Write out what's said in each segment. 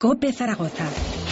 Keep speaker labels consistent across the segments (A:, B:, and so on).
A: COPE Zaragoza.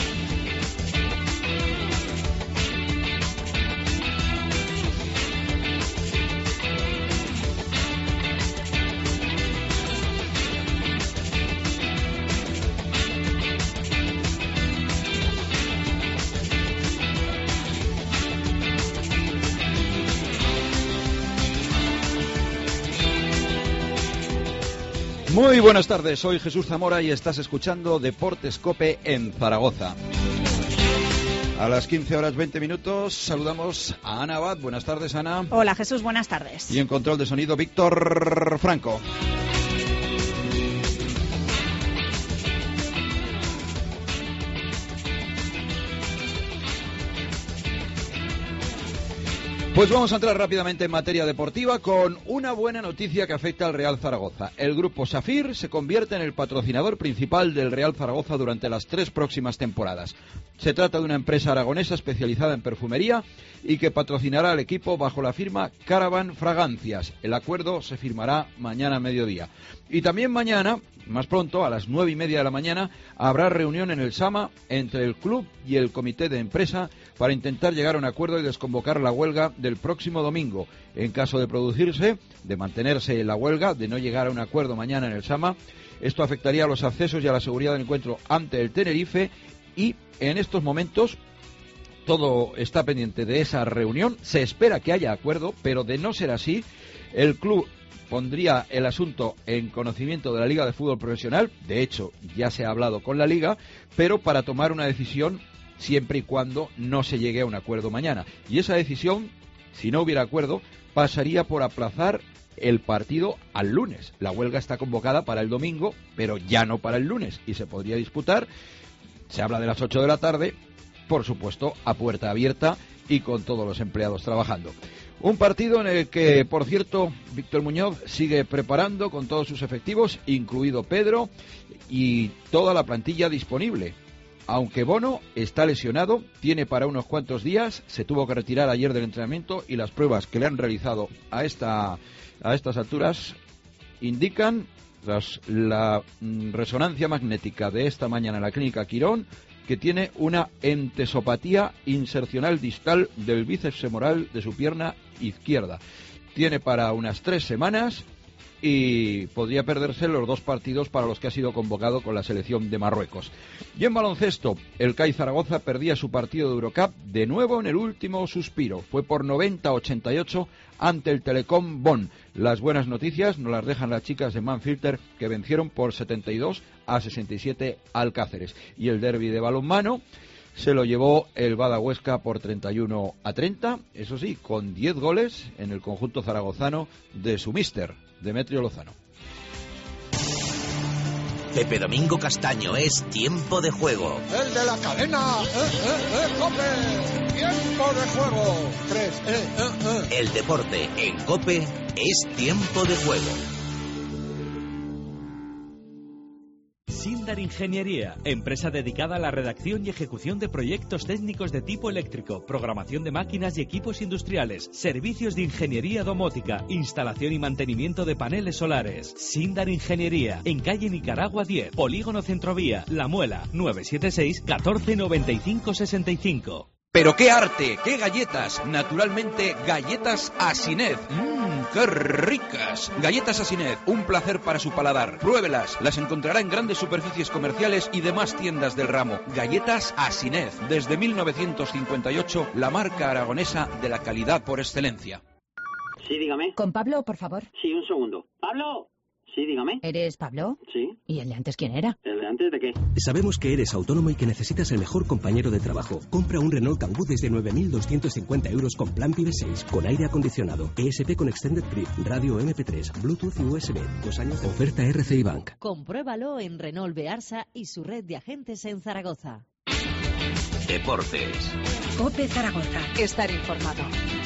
B: Muy buenas tardes, soy Jesús Zamora y estás escuchando Deportes COPE en Zaragoza. A las 15 horas 20 minutos saludamos a Ana Abad. Buenas tardes, Ana.
C: Hola, Jesús, buenas tardes.
B: Y en control de sonido, Víctor Franco. Pues vamos a entrar rápidamente en materia deportiva con una buena noticia que afecta al Real Zaragoza. El grupo Safir se convierte en el patrocinador principal del Real Zaragoza durante las 3 próximas temporadas. Se trata de una empresa aragonesa especializada en perfumería y que patrocinará al equipo bajo la firma Caravan Fragancias. El acuerdo se firmará mañana a mediodía. Y también mañana, más pronto, a las 9:30 de la mañana, habrá reunión en el Sama entre el club y el comité de empresa para intentar llegar a un acuerdo y desconvocar la huelga del próximo domingo. En caso de producirse, de mantenerse la huelga, de no llegar a un acuerdo mañana en el Sama, esto afectaría a los accesos y a la seguridad del encuentro ante el Tenerife y en estos momentos todo está pendiente de esa reunión. Se espera que haya acuerdo, pero de no ser así, el club pondría el asunto en conocimiento de la Liga de Fútbol Profesional. De hecho, ya se ha hablado con la Liga, pero para tomar una decisión siempre y cuando no se llegue a un acuerdo mañana. Y esa decisión, si no hubiera acuerdo, pasaría por aplazar el partido al lunes. La huelga está convocada para el domingo, pero ya no para el lunes, y se podría disputar, se habla de las 8 de la tarde, por supuesto, a puerta abierta y con todos los empleados trabajando. Un partido en el que, por cierto, Víctor Muñoz sigue preparando con todos sus efectivos, incluido Pedro, y toda la plantilla disponible. Aunque Bono está lesionado, tiene para unos cuantos días, se tuvo que retirar ayer del entrenamiento y las pruebas que le han realizado a estas alturas indican, tras la resonancia magnética de esta mañana en la clínica Quirón, que tiene una entesopatía insercional distal del bíceps femoral de su pierna izquierda. Tiene para unas 3 semanas y podría perderse los 2 partidos para los que ha sido convocado con la selección de Marruecos. Y en baloncesto, el CAI Zaragoza perdía su partido de Eurocup de nuevo en el último suspiro. Fue por 90-88 ante el Telecom Bonn. Las buenas noticias nos las dejan las chicas de Manfilter, que vencieron por 72-67 al Cáceres. Y el derbi de balonmano se lo llevó el Bada Huesca por 31-30, eso sí, con 10 goles en el conjunto zaragozano de su míster, Demetrio Lozano.
D: Pepe Domingo Castaño, es tiempo de juego.
E: El de la cadena, COPE, tiempo de juego. 3,
D: El deporte en COPE es tiempo de juego.
F: Sindar Ingeniería, empresa dedicada a la redacción y ejecución de proyectos técnicos de tipo eléctrico, programación de máquinas y equipos industriales, servicios de ingeniería domótica, instalación y mantenimiento de paneles solares. Sindar Ingeniería, en calle Nicaragua 10, Polígono Centrovía, La Muela, 976 14 95 65.
B: ¡Pero qué arte! ¡Qué galletas! Naturalmente, galletas Asinet. ¡Qué ricas! Galletas Asinet, un placer para su paladar. Pruébelas, las encontrará en grandes superficies comerciales y demás tiendas del ramo. Galletas Asinet, desde 1958, la marca aragonesa de la calidad por excelencia.
G: Sí, dígame.
H: ¿Con Pablo, por favor?
G: Sí, un segundo. ¡Pablo! Sí, dígame.
H: ¿Eres Pablo?
G: Sí.
H: ¿Y el de antes quién era?
G: ¿El de antes de qué?
I: Sabemos que eres autónomo y que necesitas el mejor compañero de trabajo. Compra un Renault Kangoo desde 9.250 euros con plan PIB 6, con aire acondicionado, ESP con Extended Grip, radio MP3, Bluetooth y USB. 2 años de oferta RCI Bank.
J: Compruébalo en Renault Bearsa y su red de agentes en Zaragoza.
D: Deportes.
A: COPE Zaragoza.
J: Estar informado.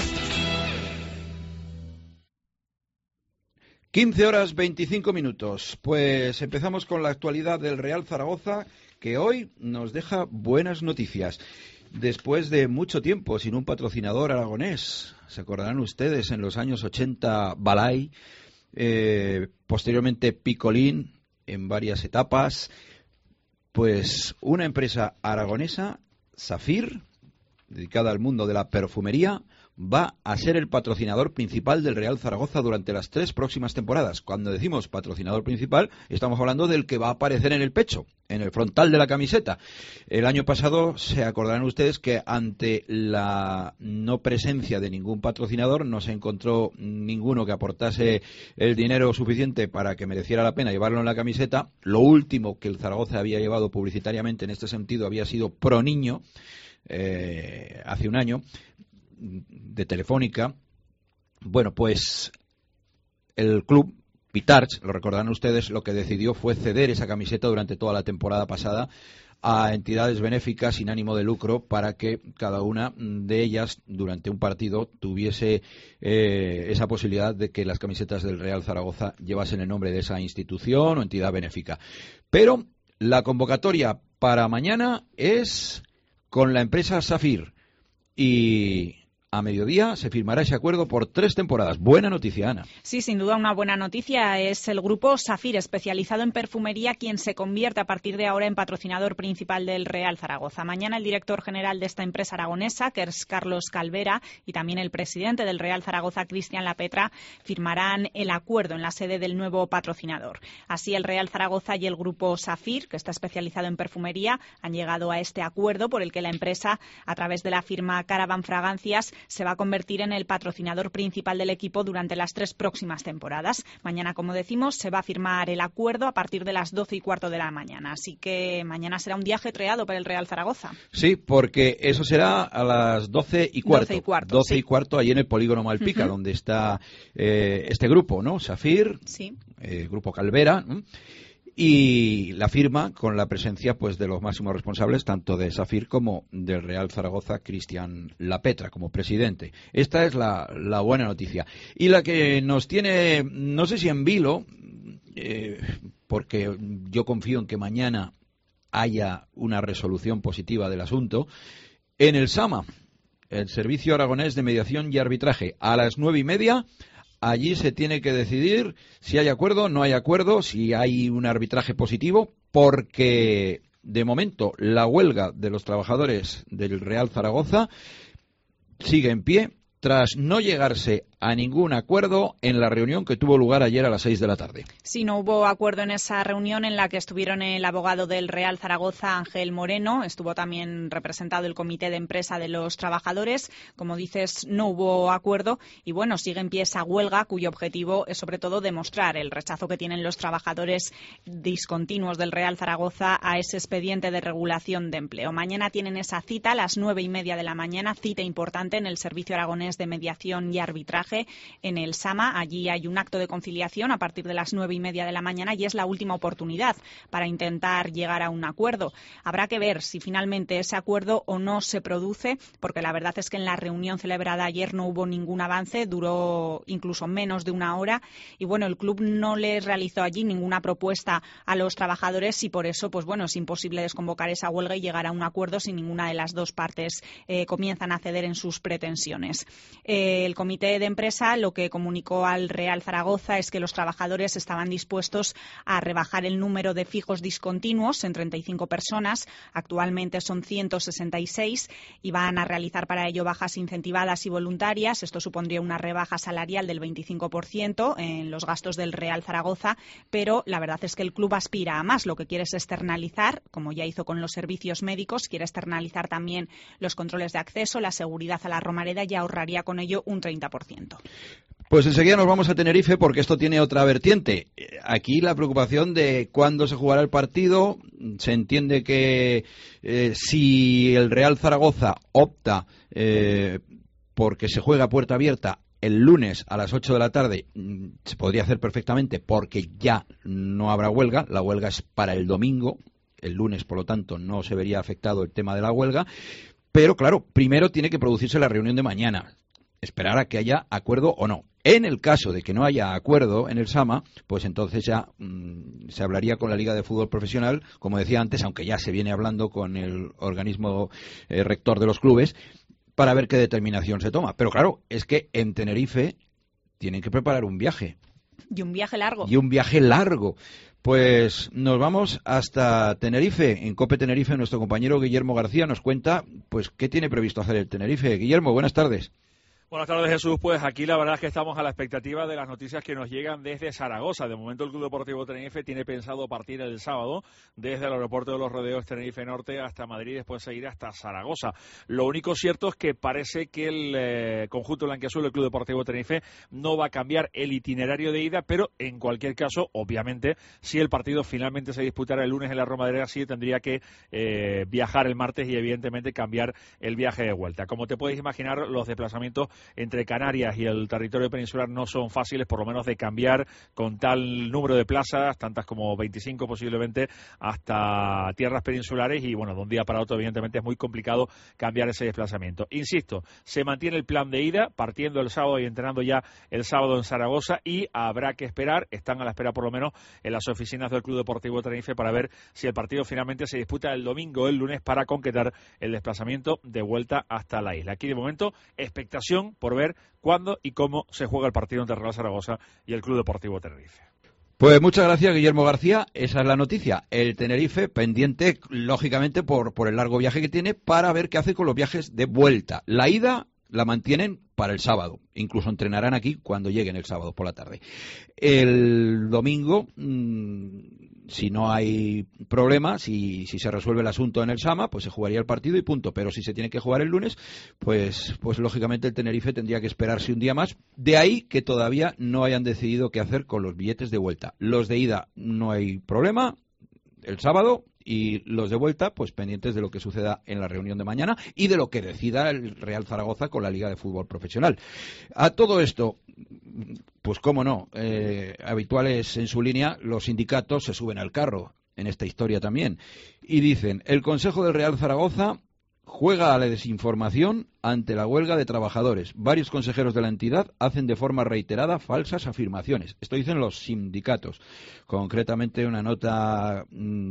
B: 15 horas 25 minutos. Pues empezamos con la actualidad del Real Zaragoza, que hoy nos deja buenas noticias. Después de mucho tiempo sin un patrocinador aragonés, se acordarán ustedes, en los años 80 Balay, posteriormente Picolín en varias etapas, Pues una empresa aragonesa, Safir, dedicada al mundo de la perfumería, va a ser el patrocinador principal del Real Zaragoza durante las 3 próximas temporadas. Cuando decimos patrocinador principal, estamos hablando del que va a aparecer en el pecho, en el frontal de la camiseta. El año pasado, se acordarán ustedes que ante la no presencia de ningún patrocinador, no se encontró ninguno que aportase el dinero suficiente para que mereciera la pena llevarlo en la camiseta. Lo último que el Zaragoza había llevado publicitariamente en este sentido había sido Pro Niño, hace un año, de Telefónica. Bueno, pues el club Pitarch, lo recordarán ustedes, lo que decidió fue ceder esa camiseta durante toda la temporada pasada a entidades benéficas sin ánimo de lucro para que cada una de ellas durante un partido tuviese esa posibilidad de que las camisetas del Real Zaragoza llevasen el nombre de esa institución o entidad benéfica. Pero la convocatoria para mañana es con la empresa Safir y a mediodía se firmará ese acuerdo por 3 temporadas. Buena noticia, Ana.
C: Sí, sin duda una buena noticia. Es el grupo Safir, especializado en perfumería, quien se convierte a partir de ahora en patrocinador principal del Real Zaragoza. Mañana el director general de esta empresa aragonesa, que es Carlos Calvera, y también el presidente del Real Zaragoza, Cristian Lapetra, firmarán el acuerdo en la sede del nuevo patrocinador. Así el Real Zaragoza y el grupo Safir, que está especializado en perfumería, han llegado a este acuerdo por el que la empresa, a través de la firma Caravan Fragancias, se va a convertir en el patrocinador principal del equipo durante las 3 próximas temporadas. Mañana, como decimos, se va a firmar el acuerdo a partir de las 12:15 de la mañana. Así que mañana será un día ajetreado para el Real Zaragoza.
B: Sí, porque eso será a las 12:15. 12:15, ahí en el polígono Malpica, donde está este grupo, ¿no? Safir,
C: sí.
B: Grupo Calvera, ¿no? Y la firma con la presencia pues de los máximos responsables tanto de Safir como del Real Zaragoza, Cristian Lapetra como presidente. Esta es la buena noticia. Y la que nos tiene, no sé si en vilo, porque yo confío en que mañana haya una resolución positiva del asunto, en el SAMA, el Servicio Aragonés de Mediación y Arbitraje, a las 9:30. Allí se tiene que decidir si hay acuerdo, no hay acuerdo, si hay un arbitraje positivo, porque de momento la huelga de los trabajadores del Real Zaragoza sigue en pie tras no llegarse a ningún acuerdo en la reunión que tuvo lugar ayer a las 6 de la tarde.
C: Sí, no hubo acuerdo en esa reunión en la que estuvieron el abogado del Real Zaragoza, Ángel Moreno, estuvo también representado el comité de empresa de los trabajadores. Como dices, no hubo acuerdo y bueno, sigue en pie esa huelga cuyo objetivo es sobre todo demostrar el rechazo que tienen los trabajadores discontinuos del Real Zaragoza a ese expediente de regulación de empleo. Mañana tienen esa cita a las 9:30 de la mañana, cita importante en el Servicio Aragonés de Mediación y Arbitraje en el SAMA. Allí hay un acto de conciliación a partir de las 9:30 de la mañana y es la última oportunidad para intentar llegar a un acuerdo. Habrá que ver si finalmente ese acuerdo o no se produce, porque la verdad es que en la reunión celebrada ayer no hubo ningún avance, duró incluso menos de una hora y bueno, el club no les realizó allí ninguna propuesta a los trabajadores y por eso, pues bueno, es imposible desconvocar esa huelga y llegar a un acuerdo si ninguna de las dos partes comienzan a ceder en sus pretensiones. El comité de empresa lo que comunicó al Real Zaragoza es que los trabajadores estaban dispuestos a rebajar el número de fijos discontinuos en 35 personas, actualmente son 166 y van a realizar para ello bajas incentivadas y voluntarias. Esto supondría una rebaja salarial del 25% en los gastos del Real Zaragoza, pero la verdad es que el club aspira a más. Lo que quiere es externalizar, como ya hizo con los servicios médicos, quiere externalizar también los controles de acceso, la seguridad a la Romareda y ahorraría con ello un 30%.
B: Pues enseguida nos vamos a Tenerife porque esto tiene otra vertiente. Aquí la preocupación de cuándo se jugará el partido. Se entiende que si el Real Zaragoza opta porque se juega a puerta abierta el lunes a las 8 de la tarde, se podría hacer perfectamente porque ya no habrá huelga. La huelga es para el domingo. El lunes, por lo tanto, no se vería afectado el tema de la huelga. Pero claro, primero tiene que producirse la reunión de mañana. Esperar a que haya acuerdo o no. En el caso de que no haya acuerdo en el SAMA, pues entonces ya se hablaría con la Liga de Fútbol Profesional, como decía antes, aunque ya se viene hablando con el organismo rector de los clubes, para ver qué determinación se toma. Pero claro, es que en Tenerife tienen que preparar un viaje.
C: Y un viaje largo.
B: Y un viaje largo. Pues nos vamos hasta Tenerife. En COPE Tenerife, nuestro compañero Guillermo García nos cuenta pues qué tiene previsto hacer el Tenerife. Guillermo, buenas tardes.
K: Buenas tardes, Jesús. Pues aquí la verdad es que estamos a la expectativa de las noticias que nos llegan desde Zaragoza. De momento el Club Deportivo Tenerife tiene pensado partir el sábado desde el aeropuerto de Los Rodeos Tenerife Norte hasta Madrid y después seguir hasta Zaragoza. Lo único cierto es que parece que el conjunto blanquiazul, el Club Deportivo Tenerife, no va a cambiar el itinerario de ida, pero en cualquier caso, obviamente, si el partido finalmente se disputara el lunes en la Romareda, sí tendría que viajar el martes y evidentemente cambiar el viaje de vuelta. Como te puedes imaginar, los desplazamientos entre Canarias y el territorio peninsular no son fáciles, por lo menos de cambiar con tal número de plazas, tantas como 25 posiblemente, hasta tierras peninsulares, y bueno, de un día para otro evidentemente es muy complicado cambiar ese desplazamiento. Insisto, se mantiene el plan de ida, partiendo el sábado y entrenando ya el sábado en Zaragoza, y habrá que esperar, están a la espera por lo menos en las oficinas del Club Deportivo Tenerife, para ver si el partido finalmente se disputa el domingo o el lunes, para concretar el desplazamiento de vuelta hasta la isla. Aquí de momento, expectación por ver cuándo y cómo se juega el partido entre Real Zaragoza y el Club Deportivo Tenerife.
B: Pues muchas gracias, Guillermo García. Esa es la noticia. El Tenerife pendiente, lógicamente, por el largo viaje que tiene, para ver qué hace con los viajes de vuelta. La ida la mantienen para el sábado. Incluso entrenarán aquí cuando lleguen el sábado por la tarde. El domingo, si no hay problema, si se resuelve el asunto en el Sama, pues se jugaría el partido y punto. Pero si se tiene que jugar el lunes, pues lógicamente el Tenerife tendría que esperarse un día más. De ahí que todavía no hayan decidido qué hacer con los billetes de vuelta. Los de ida no hay problema, el sábado. Y los de vuelta, pues pendientes de lo que suceda en la reunión de mañana y de lo que decida el Real Zaragoza con la Liga de Fútbol Profesional. A todo esto, pues cómo no, habituales en su línea, los sindicatos se suben al carro en esta historia también. Y dicen, el Consejo del Real Zaragoza juega a la desinformación ante la huelga de trabajadores. Varios consejeros de la entidad hacen de forma reiterada falsas afirmaciones. Esto dicen los sindicatos. Concretamente una nota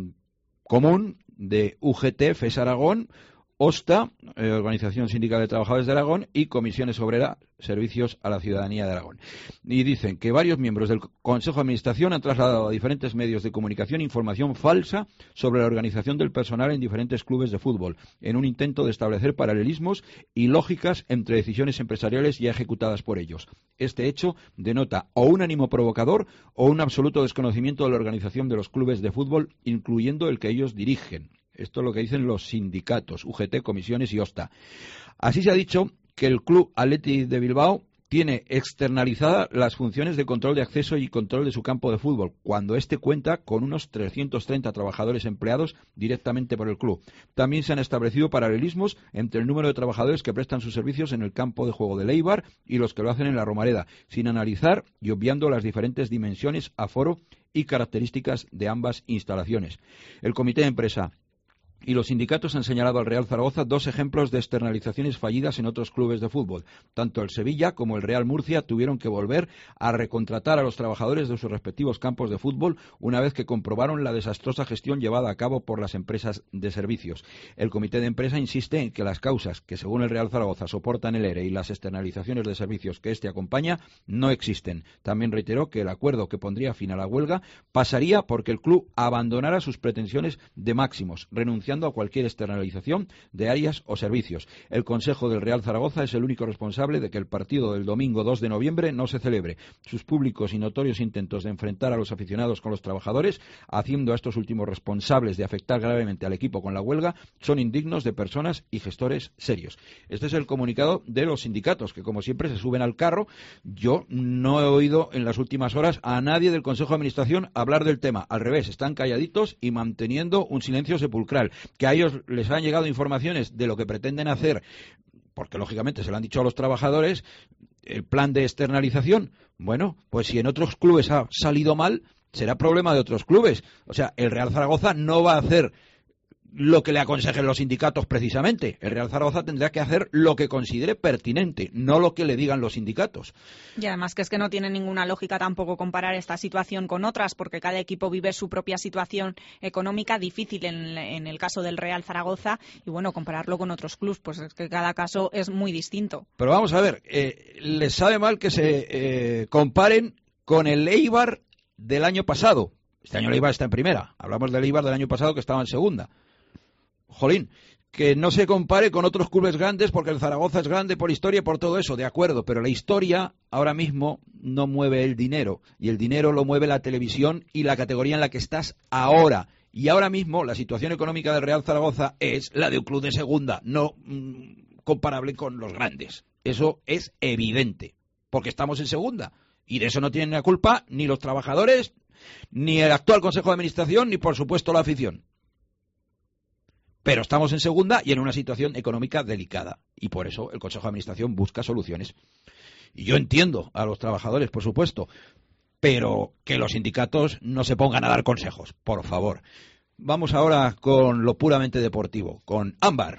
B: común de UGT, FES Aragón, OSTA, Organización Sindical de Trabajadores de Aragón, y Comisiones Obreras, Servicios a la Ciudadanía de Aragón. Y dicen que varios miembros del Consejo de Administración han trasladado a diferentes medios de comunicación información falsa sobre la organización del personal en diferentes clubes de fútbol, en un intento de establecer paralelismos y lógicas entre decisiones empresariales ya ejecutadas por ellos. Este hecho denota o un ánimo provocador o un absoluto desconocimiento de la organización de los clubes de fútbol, incluyendo el que ellos dirigen. Esto es lo que dicen los sindicatos, UGT, comisiones y OSTA. Así se ha dicho que el Club Athletic de Bilbao tiene externalizadas las funciones de control de acceso y control de su campo de fútbol, cuando éste cuenta con unos 330 trabajadores empleados directamente por el club. También se han establecido paralelismos entre el número de trabajadores que prestan sus servicios en el campo de juego de Eibar y los que lo hacen en la Romareda, sin analizar y obviando las diferentes dimensiones, aforo y características de ambas instalaciones. El comité de empresa y los sindicatos han señalado al Real Zaragoza dos ejemplos de externalizaciones fallidas en otros clubes de fútbol. Tanto el Sevilla como el Real Murcia tuvieron que volver a recontratar a los trabajadores de sus respectivos campos de fútbol una vez que comprobaron la desastrosa gestión llevada a cabo por las empresas de servicios. El comité de empresa insiste en que las causas que, según el Real Zaragoza, soportan el ERE y las externalizaciones de servicios que éste acompaña no existen. También reiteró que el acuerdo que pondría fin a la huelga pasaría porque el club abandonara sus pretensiones de máximos, renunciando a cualquier externalización de áreas o servicios. El Consejo del Real Zaragoza es el único responsable de que el partido del domingo 2 de noviembre no se celebre. Sus públicos y notorios intentos de enfrentar a los aficionados con los trabajadores, haciendo a estos últimos responsables de afectar gravemente al equipo con la huelga, son indignos de personas y gestores serios. Este es el comunicado de los sindicatos, que como siempre se suben al carro. Yo no he oído en las últimas horas a nadie del Consejo de Administración hablar del tema. Al revés, están calladitos y manteniendo un silencio sepulcral. Que a ellos les han llegado informaciones de lo que pretenden hacer, porque lógicamente se lo han dicho a los trabajadores, el plan de externalización. Bueno, pues si en otros clubes ha salido mal, será problema de otros clubes. O sea, el Real Zaragoza no va a hacer lo que le aconsejen los sindicatos precisamente. El Real Zaragoza tendrá que hacer lo que considere pertinente, no lo que le digan los sindicatos.
C: Y además que es que no tiene ninguna lógica tampoco comparar esta situación con otras, porque cada equipo vive su propia situación económica difícil en el caso del Real Zaragoza, y bueno, compararlo con otros clubes, pues es que cada caso es muy distinto.
B: Pero vamos a ver, les sabe mal que se comparen con el Eibar del año pasado. Este año el Eibar está en primera. Hablamos del Eibar del año pasado que estaba en segunda. Jolín, que no se compare con otros clubes grandes porque el Zaragoza es grande por historia y por todo eso, de acuerdo, pero la historia ahora mismo no mueve el dinero y el dinero lo mueve la televisión y la categoría en la que estás ahora. Y ahora mismo la situación económica del Real Zaragoza es la de un club de segunda, no comparable con los grandes. Eso es evidente, porque estamos en segunda y de eso no tienen la culpa ni los trabajadores, ni el actual Consejo de Administración, ni por supuesto la afición. Pero estamos en segunda y en una situación económica delicada. Y por eso el Consejo de Administración busca soluciones. Y yo entiendo a los trabajadores, por supuesto, pero que los sindicatos no se pongan a dar consejos, por favor. Vamos ahora con lo puramente deportivo, con Ámbar.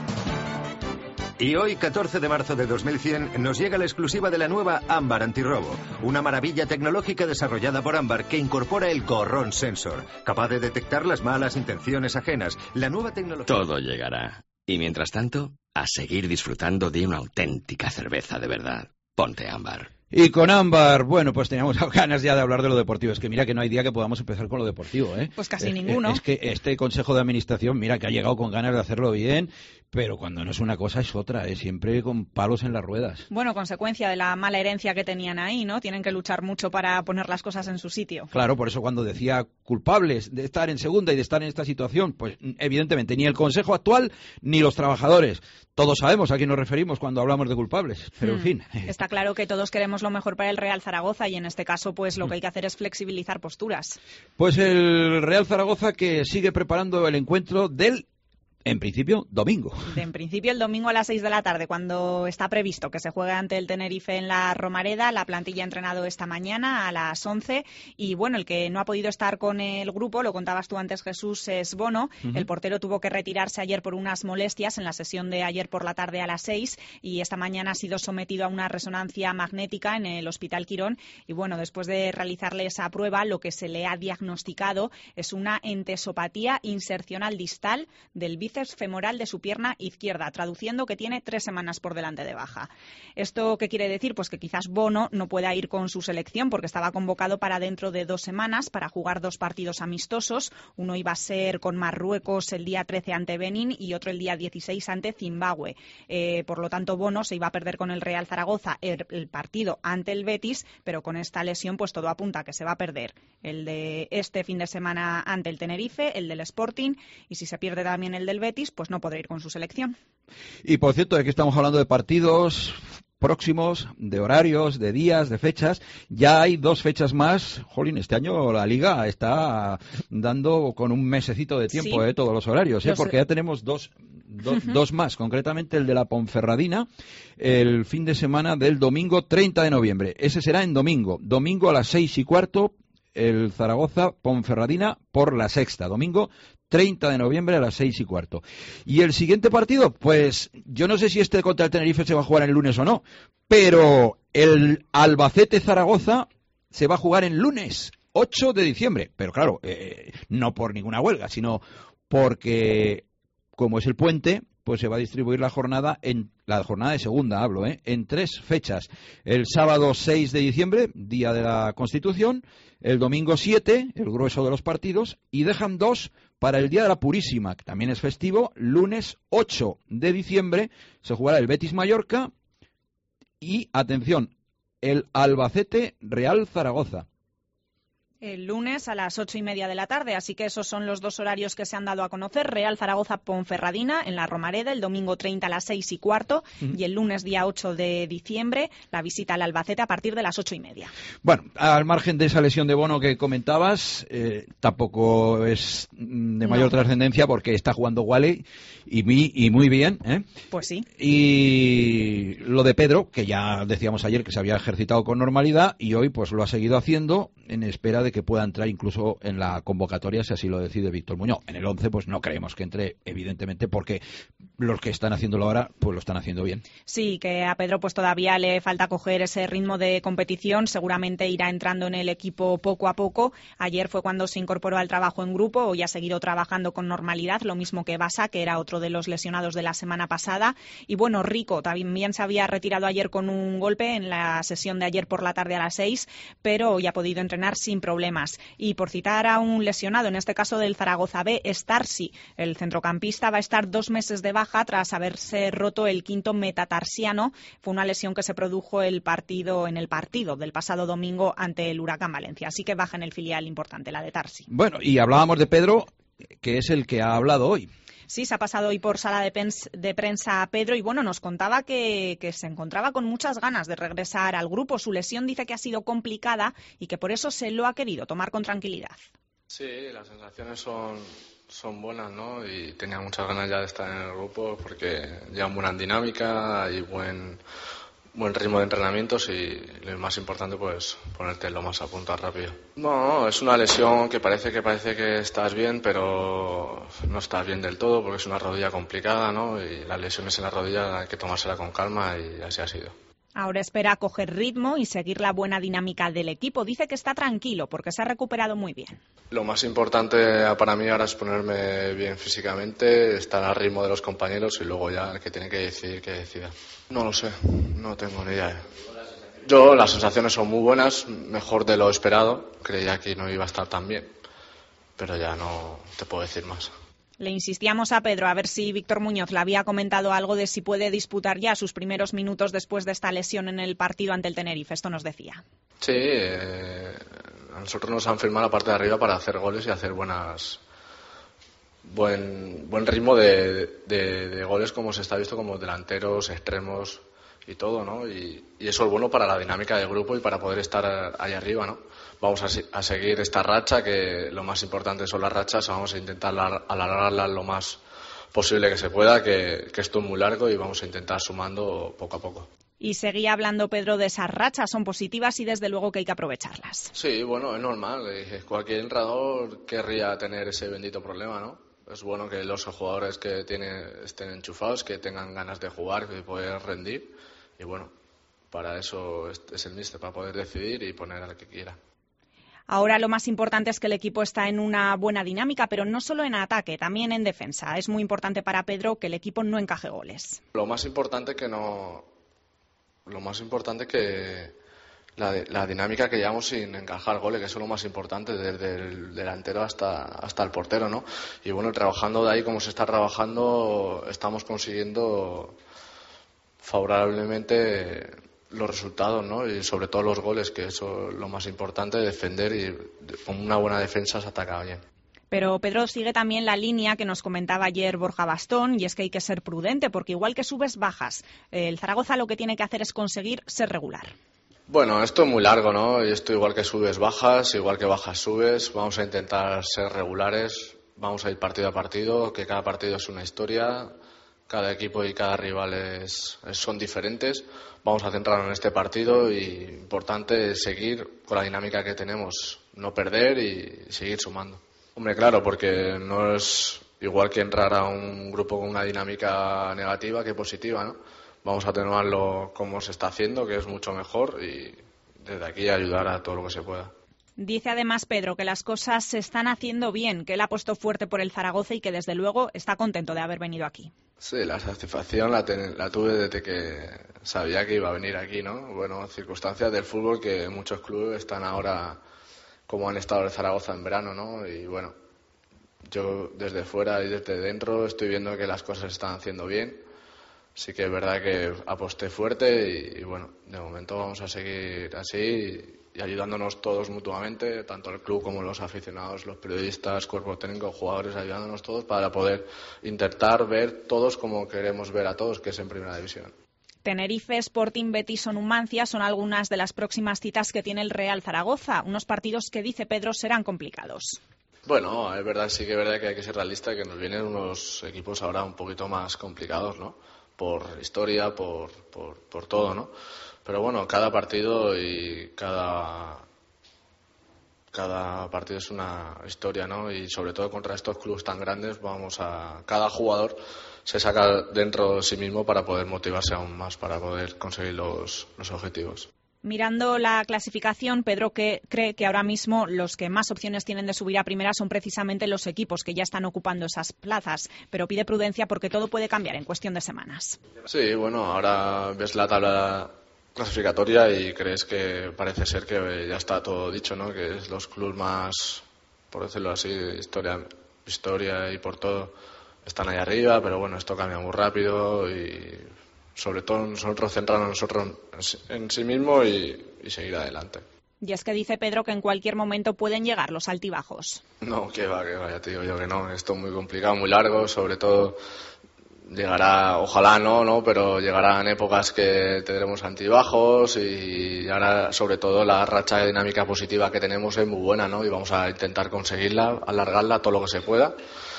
L: Y hoy, 14 de marzo de 2100, nos llega la exclusiva de la nueva Ámbar Antirrobo, una maravilla tecnológica desarrollada por Ámbar que incorpora el Corrón Sensor, capaz de detectar las malas intenciones ajenas. La nueva tecnología...
M: Todo llegará. Y mientras tanto, a seguir disfrutando de una auténtica cerveza de verdad. Ponte Ámbar.
B: Y con Ámbar, bueno, pues teníamos ganas ya de hablar de lo deportivo. Es que mira que no hay día que podamos empezar con lo deportivo, ¿eh?
C: Pues casi ninguno.
B: Es que este Consejo de Administración, mira que ha llegado con ganas de hacerlo bien, pero cuando no es una cosa es otra, siempre con palos en las ruedas.
C: Bueno, consecuencia de la mala herencia que tenían ahí, ¿no? Tienen que luchar mucho para poner las cosas en su sitio.
B: Claro, por eso cuando decía culpables de estar en segunda y de estar en esta situación, pues evidentemente ni el Consejo actual ni los trabajadores. Todos sabemos a quién nos referimos cuando hablamos de culpables, pero en fin.
C: Está claro que todos queremos lo mejor para el Real Zaragoza y en este caso pues lo que hay que hacer es flexibilizar posturas.
B: Pues el Real Zaragoza que sigue preparando el encuentro del... En principio, domingo.
C: En principio, el domingo a las 6 de la tarde, cuando está previsto que se juegue ante el Tenerife en la Romareda. La plantilla ha entrenado esta mañana a las 11. Y bueno, el que no ha podido estar con el grupo, lo contabas tú antes, Jesús, es Bono. El portero tuvo que retirarse ayer por unas molestias en la sesión de ayer por la tarde a las 6. Y esta mañana ha sido sometido a una resonancia magnética en el Hospital Quirón. Y bueno, después de realizarle esa prueba, lo que se le ha diagnosticado es una entesopatía insercional distal del bíceps femoral de su pierna izquierda, traduciendo que tiene 3 semanas por delante de baja. ¿Esto qué quiere decir? Pues que quizás Bono no pueda ir con su selección porque estaba convocado para dentro de 2 semanas para jugar 2 partidos amistosos. Uno iba a ser con Marruecos el día 13 ante Benín y otro el día 16 ante Zimbabue. Por lo tanto, Bono se iba a perder con el Real Zaragoza el partido ante el Betis, pero con esta lesión pues todo apunta a que se va a perder el de este fin de semana ante el Tenerife, el del Sporting, y si se pierde también el del Betis, pues no podrá ir con su selección.
B: Y por cierto, aquí estamos hablando de partidos próximos, de horarios, de días, de fechas. Ya hay 2 fechas más. Jolín, este año la Liga está dando con un mesecito de tiempo todos los horarios, porque ya tenemos dos más, concretamente el de la Ponferradina, el fin de semana del domingo 30 de noviembre. Ese será en domingo a las 6:15, el Zaragoza Ponferradina por la Sexta, domingo 30 de noviembre a las 6:15. Y el siguiente partido, pues yo no sé si este contra el Tenerife se va a jugar el lunes o no, pero el Albacete-Zaragoza se va a jugar el lunes 8 de diciembre. Pero claro, no por ninguna huelga, sino porque, como es el puente, pues se va a distribuir la jornada de segunda, en 3 fechas. El sábado 6 de diciembre, día de la Constitución, el domingo 7, el grueso de los partidos, y dejan 2 para el día de la Purísima, que también es festivo, lunes 8 de diciembre, se jugará el Betis-Mallorca y, atención, el Albacete-Real Zaragoza.
C: El lunes a las 8:30 de la tarde, así que esos son los 2 horarios que se han dado a conocer. Real Zaragoza Ponferradina en la Romareda, el domingo 30 a las 6:15 y el lunes día 8 de diciembre la visita al Albacete a partir de las 8:30.
B: Bueno, al margen de esa lesión de Bono que comentabas, tampoco es de mayor trascendencia porque está jugando Wally y muy bien,
C: Pues sí.
B: Y lo de Pedro, que ya decíamos ayer que se había ejercitado con normalidad y hoy pues lo ha seguido haciendo en espera de que pueda entrar incluso en la convocatoria si así lo decide Víctor Muñoz. En el 11 pues no creemos que entre, evidentemente, porque los que están haciéndolo ahora, pues lo están haciendo bien.
C: Sí, que a Pedro pues todavía le falta coger ese ritmo de competición, seguramente irá entrando en el equipo poco a poco. Ayer fue cuando se incorporó al trabajo en grupo, hoy ha seguido trabajando con normalidad, lo mismo que Basa, que era otro de los lesionados de la semana pasada. Y bueno, Rico también se había retirado ayer con un golpe en la sesión de ayer por la tarde a las 6, pero hoy ha podido entrenar sin problemas. Y por citar a un lesionado, en este caso del Zaragoza B, Starsi, el centrocampista, va a estar 2 meses de baja tras haberse roto el quinto metatarsiano. Fue una lesión que se produjo en el partido del pasado domingo ante el Huracán Valencia. Así que baja en el filial importante, la de Tarsi.
B: Bueno, y hablábamos de Pedro, que es el que ha hablado hoy.
C: Sí, se ha pasado hoy por sala de prensa a Pedro y bueno, nos contaba que se encontraba con muchas ganas de regresar al grupo. Su lesión dice que ha sido complicada y que por eso se lo ha querido tomar con tranquilidad.
N: Sí, las sensaciones son buenas, ¿no? Y tenía muchas ganas ya de estar en el grupo porque llevan buena dinámica y buen ritmo de entrenamientos y lo más importante pues ponerte lo más a punto rápido. No, es una lesión que parece que estás bien, pero no estás bien del todo porque es una rodilla complicada, ¿no? Y las lesiones en la rodilla hay que tomársela con calma y así ha sido.
C: Ahora espera coger ritmo y seguir la buena dinámica del equipo. Dice que está tranquilo porque se ha recuperado muy bien.
N: Lo más importante para mí ahora es ponerme bien físicamente, estar al ritmo de los compañeros y luego ya el que tiene que decidir, que decida. No lo sé, no tengo ni idea. Las sensaciones son muy buenas, mejor de lo esperado. Creía que no iba a estar tan bien, pero ya no te puedo decir más.
C: Le insistíamos a Pedro a ver si Víctor Muñoz le había comentado algo de si puede disputar ya sus primeros minutos después de esta lesión en el partido ante el Tenerife. Esto nos decía.
N: Sí, a nosotros nos han firmado la parte de arriba para hacer goles y hacer buen ritmo de goles, como se está visto, como delanteros, extremos y todo, ¿no? Y eso es bueno para la dinámica del grupo y para poder estar ahí arriba, ¿no? Vamos a seguir esta racha, que lo más importante son las rachas, vamos a intentar alargarlas lo más posible que se pueda, que esto es muy largo y vamos a intentar sumando poco a poco.
C: Y seguía hablando Pedro de esas rachas, son positivas y desde luego que hay que aprovecharlas.
N: Sí, bueno, es normal, cualquier entrenador querría tener ese bendito problema, ¿no? Es bueno que los jugadores que estén enchufados, que tengan ganas de jugar, de poder rendir y bueno, para eso es el míster, para poder decidir y poner al que quiera.
C: Ahora lo más importante es que el equipo está en una buena dinámica, pero no solo en ataque, también en defensa. Es muy importante para Pedro que el equipo no encaje goles.
N: Lo más importante que la dinámica que llevamos sin encajar goles, que eso es lo más importante, desde el delantero hasta el portero, ¿no? Y bueno, trabajando de ahí como se está trabajando, estamos consiguiendo favorablemente los resultados, ¿no? Y sobre todo los goles, que eso es lo más importante, defender y con una buena defensa se ataca bien.
C: Pero Pedro sigue también la línea que nos comentaba ayer Borja Bastón, y es que hay que ser prudente, porque igual que subes, bajas. El Zaragoza lo que tiene que hacer es conseguir ser regular.
N: Bueno, esto es muy largo, ¿no? Y esto igual que subes, bajas, igual que bajas, subes. Vamos a intentar ser regulares, vamos a ir partido a partido, que cada partido es una historia. Cada equipo y cada rival son diferentes. Vamos a centrarnos en este partido y importante seguir con la dinámica que tenemos, no perder y seguir sumando. Hombre, claro, porque no es igual que entrar a un grupo con una dinámica negativa que positiva, ¿no? Vamos a atenuarlo como se está haciendo, que es mucho mejor, y desde aquí ayudar a todo lo que se pueda.
C: Dice además Pedro que las cosas se están haciendo bien, que él ha puesto fuerte por el Zaragoza y que desde luego está contento de haber venido aquí.
N: Sí, la satisfacción la tuve desde que sabía que iba a venir aquí, ¿no? Bueno, circunstancias del fútbol que muchos clubes están ahora como han estado el Zaragoza en verano, ¿no? Y bueno, yo desde fuera y desde dentro estoy viendo que las cosas se están haciendo bien. Sí que es verdad que aposté fuerte y bueno, de momento vamos a seguir así y ayudándonos todos mutuamente, tanto el club como los aficionados, los periodistas, cuerpo técnico, jugadores, ayudándonos todos para poder intentar ver todos como queremos ver a todos, que es en Primera División.
C: Tenerife, Sporting, Betis o Numancia son algunas de las próximas citas que tiene el Real Zaragoza, unos partidos que, dice Pedro, serán complicados.
N: Bueno, es verdad, sí que es verdad que hay que ser realista, que nos vienen unos equipos ahora un poquito más complicados, ¿no? Por historia, por todo, ¿no? Pero bueno, cada partido y cada cada partido es una historia, ¿no? Y sobre todo contra estos clubes tan grandes, cada jugador se saca dentro de sí mismo para poder motivarse aún más, para poder conseguir los objetivos.
C: Mirando la clasificación, Pedro cree que ahora mismo los que más opciones tienen de subir a primera son precisamente los equipos que ya están ocupando esas plazas, pero pide prudencia porque todo puede cambiar en cuestión de semanas.
N: Sí, bueno, ahora ves la tabla clasificatoria y crees que parece ser que ya está todo dicho, ¿no? Que es los clubes más, por decirlo así, historia y por todo, están ahí arriba, pero bueno, esto cambia muy rápido y sobre todo nosotros centrarnos en sí mismo y seguir adelante.
C: Y es que dice Pedro que en cualquier momento pueden llegar los altibajos.
N: No, que va, ya te digo yo que no. Esto es muy complicado, muy largo, sobre todo llegará, ojalá no, pero llegarán épocas que tendremos altibajos y ahora sobre todo la racha de dinámica positiva que tenemos es muy buena, ¿no? Y vamos a intentar conseguirla, alargarla todo lo que se pueda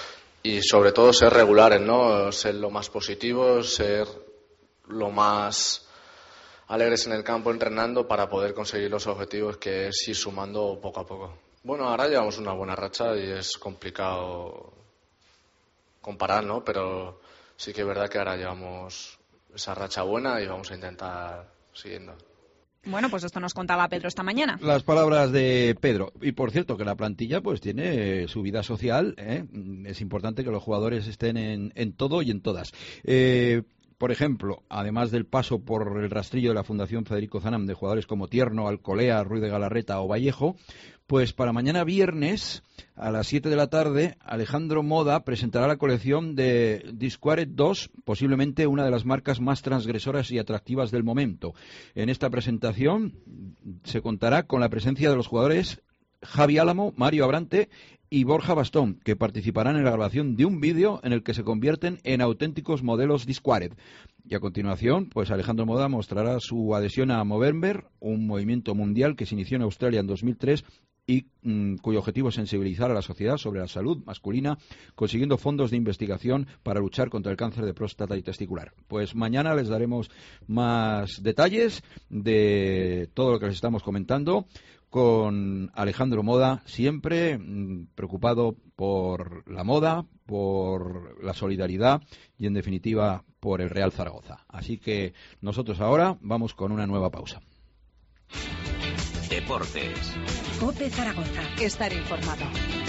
N: y sobre todo ser regulares, ¿no? Ser lo más positivos, ser lo más alegres en el campo entrenando para poder conseguir los objetivos, que es ir sumando poco a poco. Bueno, ahora llevamos una buena racha y es complicado comparar, ¿no? Pero sí que es verdad que ahora llevamos esa racha buena y vamos a intentar siguiendo.
C: Bueno, pues esto nos contaba Pedro esta mañana.
B: Las palabras de Pedro. Y por cierto, que la plantilla pues tiene su vida social, ¿eh? Es importante que los jugadores estén en todo y en todas. Por ejemplo, además del paso por el rastrillo de la Fundación Federico Zanam de jugadores como Tierno, Alcolea, Ruiz de Galarreta o Vallejo, pues para mañana viernes a las 7 de la tarde Alejandro Moda presentará la colección de Disquared 2, posiblemente una de las marcas más transgresoras y atractivas del momento. En esta presentación se contará con la presencia de los jugadores Javi Álamo, Mario Abrante y Borja Bastón, que participarán en la grabación de un vídeo en el que se convierten en auténticos modelos Disquared. Y a continuación, pues Alejandro Moda mostrará su adhesión a Movember, un movimiento mundial que se inició en Australia en 2003 y cuyo objetivo es sensibilizar a la sociedad sobre la salud masculina, consiguiendo fondos de investigación para luchar contra el cáncer de próstata y testicular. Pues mañana les daremos más detalles de todo lo que les estamos comentando, con Alejandro Moda, siempre preocupado por la moda, por la solidaridad y, en definitiva, por el Real Zaragoza. Así que nosotros ahora vamos con una nueva pausa.
D: Deportes.
A: COPE Zaragoza.
J: Estar informado.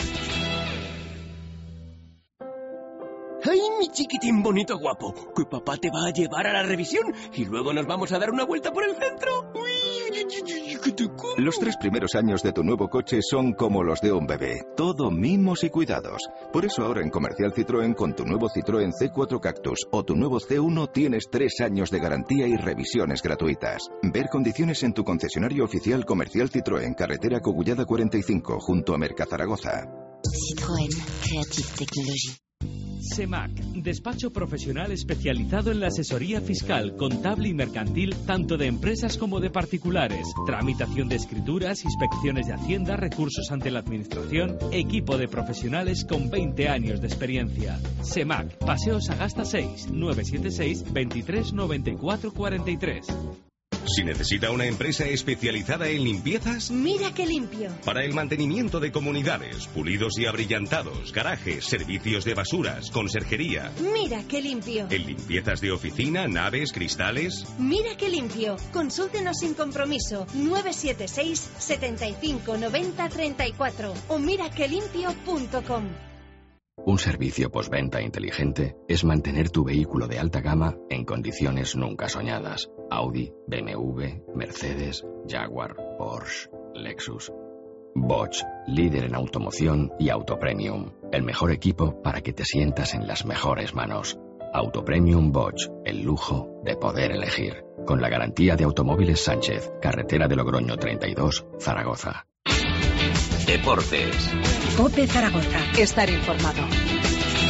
O: ¡Ay, mi chiquitín bonito guapo! Que papá te va a llevar a la revisión y luego nos vamos a dar una vuelta por el centro.
P: Los 3 primeros años de tu nuevo coche son como los de un bebé. Todo mimos y cuidados. Por eso ahora en Comercial Citroën, con tu nuevo Citroën C4 Cactus o tu nuevo C1, tienes 3 años de garantía y revisiones gratuitas. Ver condiciones en tu concesionario oficial Comercial Citroën, carretera Cogullada 45, junto a Mercazaragoza.
Q: Citroën Creative Technology.
F: SEMAC, despacho profesional especializado en la asesoría fiscal, contable y mercantil, tanto de empresas como de particulares, tramitación de escrituras, inspecciones de Hacienda, recursos ante la Administración, equipo de profesionales con 20 años de experiencia. SEMAC, Paseo Sagasta 6, 976 23 94 43.
R: Si necesita una empresa especializada en limpiezas,
Q: Mira que limpio.
R: Para el mantenimiento de comunidades, pulidos y abrillantados, garajes, servicios de basuras, conserjería.
Q: Mira que limpio.
R: En limpiezas de oficina, naves, cristales.
Q: Mira que limpio. Consúltenos sin compromiso. 976 75 90 34 o miraquelimpio.com.
M: Un servicio postventa inteligente es mantener tu vehículo de alta gama en condiciones nunca soñadas. Audi, BMW, Mercedes, Jaguar, Porsche, Lexus. Bosch, líder en automoción y autopremium. El mejor equipo para que te sientas en las mejores manos. Autopremium Bosch, el lujo de poder elegir. Con la garantía de Automóviles Sánchez, carretera de Logroño 32, Zaragoza.
D: Deportes.
A: COPE Zaragoza.
J: Estar informado.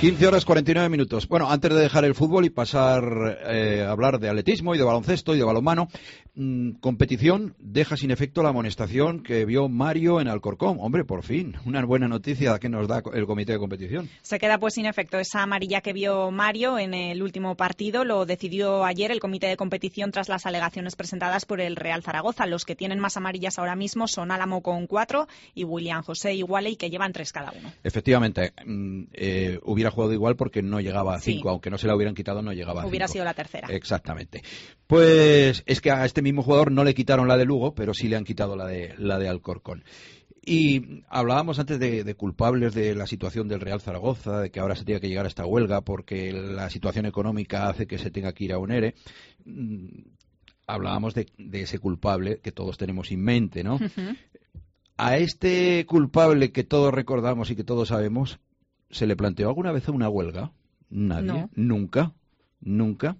B: 15 horas 49 minutos. Bueno, antes de dejar el fútbol y pasar a hablar de atletismo y de baloncesto y de balonmano, competición deja sin efecto la amonestación que vio Mario en Alcorcón. Hombre, por fin, una buena noticia que nos da el comité de competición.
C: Se queda pues sin efecto esa amarilla que vio Mario en el último partido. Lo decidió ayer el comité de competición tras las alegaciones presentadas por el Real Zaragoza. Los que tienen más amarillas ahora mismo son Álamo con 4 y William José y Walley, que llevan 3 cada uno.
B: Efectivamente, hubiera jugado igual porque no llegaba a 5,
C: sí.
B: Aunque no se la hubieran quitado, no llegaba a 5.
C: Hubiera sido la tercera.
B: Exactamente. Pues es que a este mismo jugador no le quitaron la de Lugo, pero sí le han quitado la de Alcorcón. Y hablábamos antes de culpables de la situación del Real Zaragoza, de que ahora se tiene que llegar a esta huelga porque la situación económica hace que se tenga que ir a un ERE. Hablábamos de ese culpable que todos tenemos en mente, ¿no?
C: Uh-huh.
B: A este culpable que todos recordamos y que todos sabemos, ¿se le planteó alguna vez una huelga? Nadie.
C: No.
B: Nunca.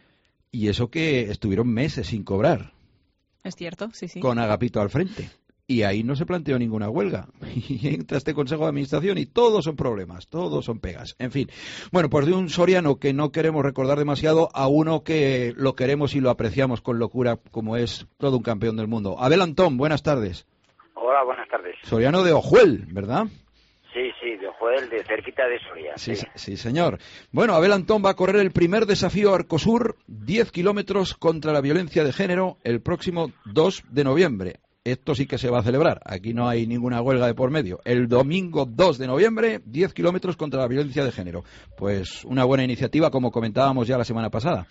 B: Y eso que estuvieron meses sin cobrar.
C: Es cierto, sí.
B: Con Agapito al frente. Y ahí no se planteó ninguna huelga. Y entra este Consejo de Administración y todos son problemas, todos son pegas. En fin. Bueno, pues de un soriano que no queremos recordar demasiado a uno que lo queremos y lo apreciamos con locura, como es todo un campeón del mundo. Abel Antón, buenas tardes.
S: Hola, buenas tardes.
B: Soriano de Ojuel, ¿verdad?
S: Sí, de Ojuel, de cerquita de Soria.
B: Sí, señor. Bueno, Abel Antón va a correr el primer desafío Arcosur, 10 kilómetros contra la violencia de género, el próximo 2 de noviembre. Esto sí que se va a celebrar. Aquí no hay ninguna huelga de por medio. El domingo 2 de noviembre, 10 kilómetros contra la violencia de género. Pues una buena iniciativa, como comentábamos ya la semana pasada.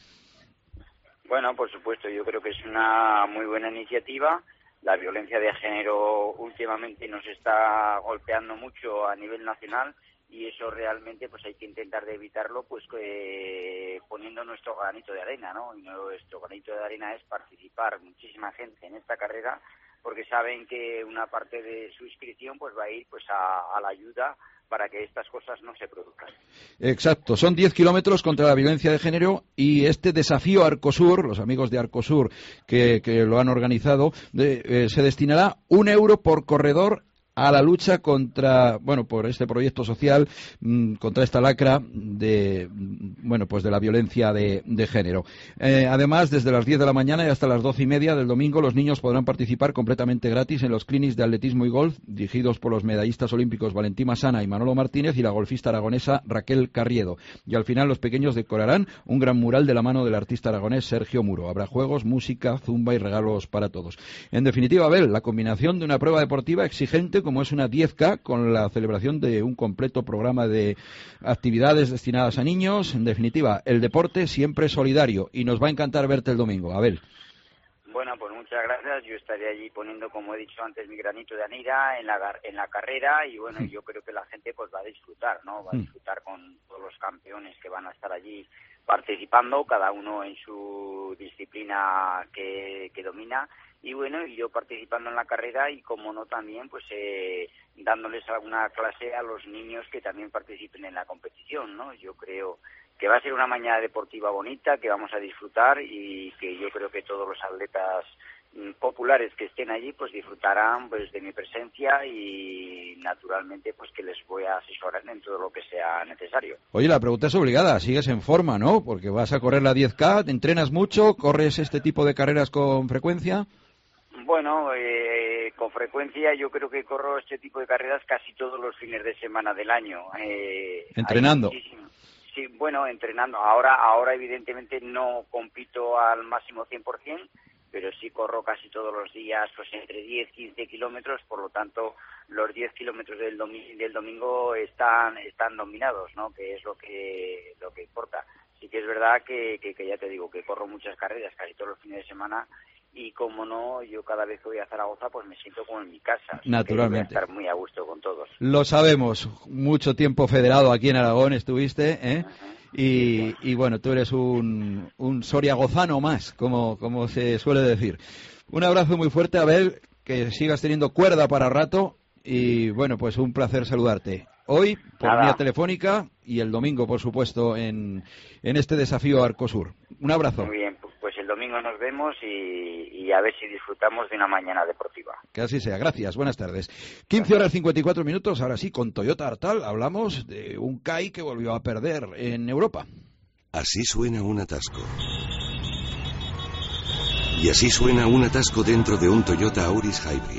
S: Bueno, por supuesto, yo creo que es una muy buena iniciativa. La violencia de género últimamente nos está golpeando mucho a nivel nacional y eso realmente pues hay que intentar de evitarlo pues poniendo nuestro granito de arena, ¿no? Y nuestro granito de arena es participar muchísima gente en esta carrera porque saben que una parte de su inscripción pues va a ir pues a la ayuda para que estas cosas no se produzcan.
B: Exacto, son 10 kilómetros contra la violencia de género y este desafío Arcosur, los amigos de Arcosur que lo han organizado, se destinará €1 por corredor a la lucha contra, por este proyecto social, contra esta lacra de la violencia de género. Además, desde las 10 de la mañana y hasta las 12:30 del domingo, los niños podrán participar completamente gratis en los clinics de atletismo y golf, dirigidos por los medallistas olímpicos Valentín Masana y Manolo Martínez y la golfista aragonesa Raquel Carriedo. Y al final los pequeños decorarán un gran mural de la mano del artista aragonés Sergio Muro. Habrá juegos, música, zumba y regalos para todos. En definitiva, Abel, la combinación de una prueba deportiva exigente como es una 10K con la celebración de un completo programa de actividades destinadas a niños. En definitiva, el deporte siempre solidario y nos va a encantar verte el domingo, Abel.
S: Bueno, pues muchas gracias. Yo estaré allí poniendo, como he dicho antes, mi granito de arena en la carrera y bueno, yo creo que la gente pues va a disfrutar, ¿no? Va a disfrutar con todos los campeones que van a estar allí participando, cada uno en su disciplina que domina. Y bueno, y yo participando en la carrera y como no también pues dándoles alguna clase a los niños que también participen en la competición, ¿no? Yo creo que va a ser una mañana deportiva bonita, que vamos a disfrutar y que yo creo que todos los atletas populares que estén allí pues disfrutarán pues de mi presencia y naturalmente pues que les voy a asesorar en todo lo que sea necesario.
B: Oye, la pregunta es obligada, sigues en forma, ¿no? Porque vas a correr la 10K, ¿te entrenas mucho? ¿Corres este tipo de carreras con frecuencia?
S: Bueno, con frecuencia yo creo que corro este tipo de carreras casi todos los fines de semana del año.
B: ¿Entrenando?
S: Sí, bueno, entrenando. Ahora evidentemente no compito al máximo 100%, pero sí corro casi todos los días pues entre 10 y 15 kilómetros, por lo tanto los 10 kilómetros del domingo están dominados, ¿no? Que es lo que importa. Sí que es verdad que ya te digo que corro muchas carreras casi todos los fines de semana y como no, yo cada vez que voy a Zaragoza pues me siento como en mi casa.
B: Naturalmente.
S: Voy a estar muy a gusto con todos.
B: Lo sabemos, mucho tiempo federado aquí en Aragón estuviste, ¿eh? Y bueno, tú eres un soriagozano más, como se suele decir. Un abrazo muy fuerte, Abel, que sigas teniendo cuerda para rato y bueno, pues un placer saludarte. Hoy por vía telefónica y el domingo, por supuesto, en este desafío Arcosur. Un abrazo.
S: Muy bien, pues el domingo cuando nos vemos y a ver si disfrutamos de una mañana deportiva.
B: Que así sea. Gracias. Buenas tardes. 15:54, ahora sí, con Toyota Artal hablamos de un CAI que volvió a perder en Europa.
R: Así suena un atasco. Y así suena un atasco dentro de un Toyota Auris Hybrid.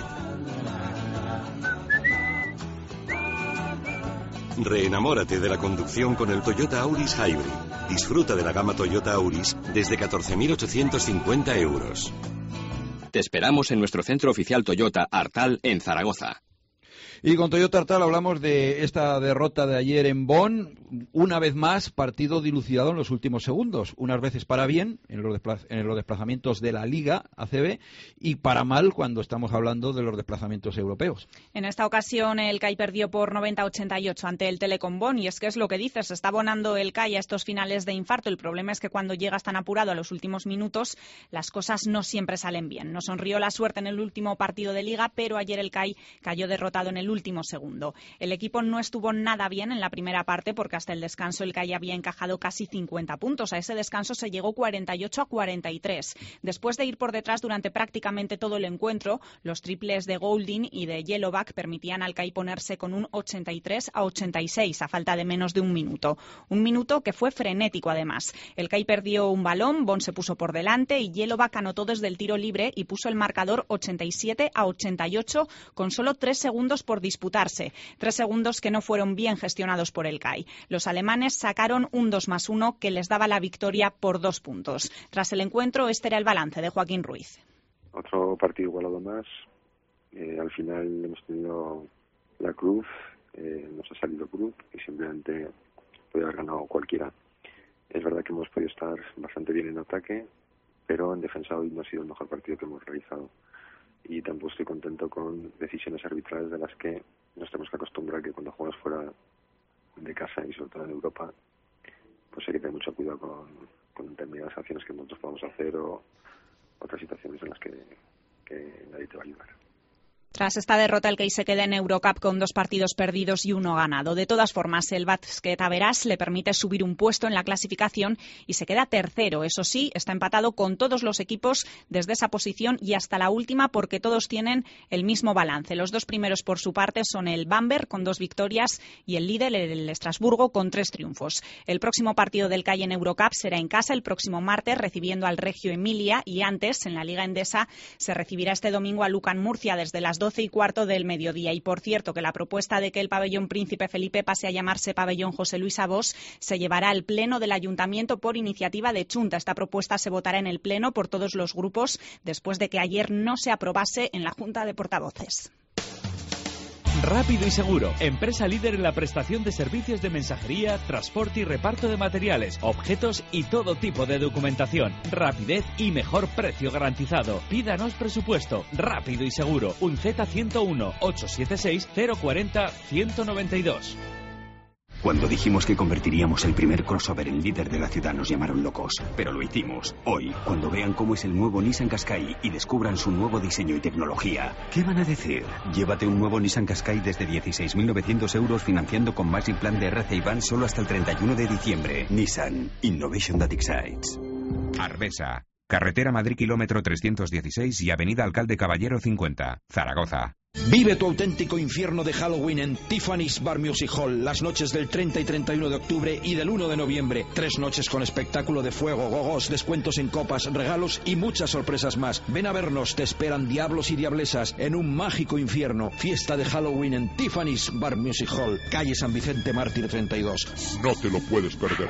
R: Reenamórate de la conducción con el Toyota Auris Hybrid. Disfruta de la gama Toyota Auris desde 14.850 euros.
M: Te esperamos en nuestro centro oficial Toyota Artal en Zaragoza.
B: Y con Toyota Artal hablamos de esta derrota de ayer en Bonn. Una vez más, partido dilucidado en los últimos segundos. Unas veces para bien, en los desplazamientos de la Liga ACB, y para mal cuando estamos hablando de los desplazamientos europeos.
C: En esta ocasión el CAI perdió por 90-88 ante el Telekom Bonn. Y es que es lo que dices, se está abonando el CAI a estos finales de infarto. El problema es que cuando llegas tan apurado a los últimos minutos, las cosas no siempre salen bien. Nos sonrió la suerte en el último partido de Liga, pero ayer el CAI cayó derrotado en el último segundo. El equipo no estuvo nada bien en la primera parte porque hasta el descanso el CAI había encajado casi 50 puntos. A ese descanso se llegó 48-43. Después de ir por detrás durante prácticamente todo el encuentro, los triples de Goulding y de Yellowback permitían al CAI ponerse con un 83-86 a falta de menos de un minuto. Un minuto que fue frenético además. El CAI perdió un balón, Bonn se puso por delante y Yellowback anotó desde el tiro libre y puso el marcador 87-88 con solo 3 segundos por disputarse. 3 segundos que no fueron bien gestionados por el CAI. Los alemanes sacaron un 2+1 que les daba la victoria por 2 puntos. Tras el encuentro, este era el balance de Joaquín Ruiz.
T: Otro partido igualado más. Al final hemos tenido la cruz, nos ha salido cruz y simplemente puede haber ganado cualquiera. Es verdad que hemos podido estar bastante bien en ataque, pero en defensa hoy no ha sido el mejor partido que hemos realizado. Y tampoco estoy contento con decisiones arbitrales de las que nos tenemos que acostumbrar, que cuando juegas fuera de casa y sobre todo en Europa, pues hay que tener mucho cuidado con determinadas acciones que nosotros podamos hacer o otras situaciones en las que nadie te va a ayudar.
C: Tras esta derrota, el CAI se queda en Eurocup con 2 partidos perdidos y 1 ganado. De todas formas, el Basket Average le permite subir un puesto en la clasificación y se queda tercero. Eso sí, está empatado con todos los equipos desde esa posición y hasta la última porque todos tienen el mismo balance. Los 2 primeros, por su parte, son el Bamberg con 2 victorias y el líder, el Estrasburgo, con 3 triunfos. El próximo partido del CAI en Eurocup será en casa el próximo martes, recibiendo al Reggio Emilia, y antes, en la Liga Endesa, se recibirá este domingo a Lucan Murcia desde las 12:15 del mediodía. Y por cierto, que la propuesta de que el pabellón Príncipe Felipe pase a llamarse pabellón José Luis Abós se llevará al pleno del ayuntamiento por iniciativa de Chunta. Esta propuesta se votará en el pleno por todos los grupos después de que ayer no se aprobase en la Junta de Portavoces.
F: Rápido y Seguro, empresa líder en la prestación de servicios de mensajería, transporte y reparto de materiales, objetos y todo tipo de documentación. Rapidez y mejor precio garantizado. Pídanos presupuesto. Rápido y Seguro. Un Z101 876 040 192.
U: Cuando dijimos que convertiríamos el primer crossover en líder de la ciudad nos llamaron locos, pero lo hicimos. Hoy, cuando vean cómo es el nuevo Nissan Qashqai y descubran su nuevo diseño y tecnología, ¿qué van a decir? Llévate un nuevo Nissan Qashqai desde 16.900 euros financiando con Maxi Plan de RC y Van solo hasta el 31 de diciembre. Nissan. Innovation that excites.
V: Arbesa. Carretera Madrid kilómetro 316 y Avenida Alcalde Caballero 50, Zaragoza.
W: Vive tu auténtico infierno de Halloween en Tiffany's Bar Music Hall las noches del 30 y 31 de octubre y del 1 de noviembre. 3 noches con espectáculo de fuego, gogos, descuentos en copas, regalos y muchas sorpresas más. Ven a vernos, te esperan diablos y diablesas en un mágico infierno. Fiesta de Halloween en Tiffany's Bar Music Hall, calle San Vicente Mártir 32.
X: No te lo puedes perder.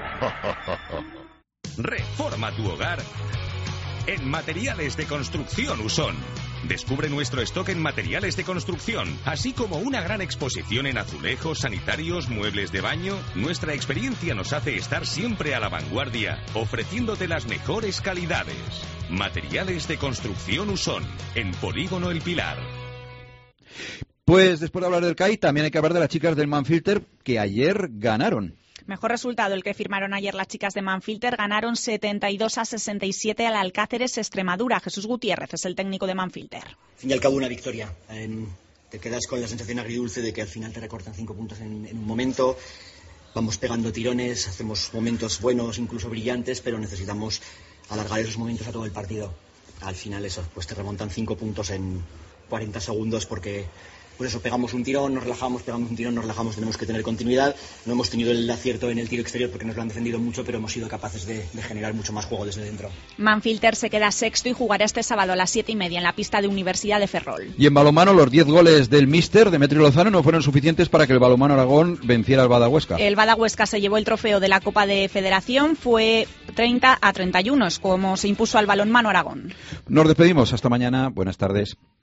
R: Reforma tu hogar en Materiales de Construcción Usón. Descubre nuestro stock en materiales de construcción, así como una gran exposición en azulejos, sanitarios, muebles de baño. Nuestra experiencia nos hace estar siempre a la vanguardia, ofreciéndote las mejores calidades. Materiales de Construcción Usón, en Polígono El Pilar.
B: Pues después de hablar del CAI, también hay que hablar de las chicas del Manfilter, que ayer ganaron.
C: Mejor resultado el que firmaron ayer las chicas de Manfilter. Ganaron 72-67 al Alcáceres Extremadura. Jesús Gutiérrez es el técnico de Manfilter.
Y: Al fin y al cabo una victoria. Te quedas con la sensación agridulce de que al final te recortan 5 puntos en un momento. Vamos pegando tirones, hacemos momentos buenos, incluso brillantes, pero necesitamos alargar esos momentos a todo el partido. Al final eso, pues te remontan 5 puntos en 40 segundos porque pues eso, pegamos un tirón, nos relajamos, pegamos un tirón, nos relajamos, tenemos que tener continuidad. No hemos tenido el acierto en el tiro exterior porque nos lo han defendido mucho, pero hemos sido capaces de generar mucho más juego desde dentro.
C: Manfilter se queda sexto y jugará este sábado a las 7:30 en la pista de Universidad de Ferrol.
B: Y en balonmano, los 10 goles del míster Demetrio Lozano no fueron suficientes para que el balonmano Aragón venciera al Bada Huesca.
C: El Bada Huesca se llevó el trofeo de la Copa de Federación, fue 30-31, como se impuso al balonmano Aragón.
B: Nos despedimos, hasta mañana, buenas tardes.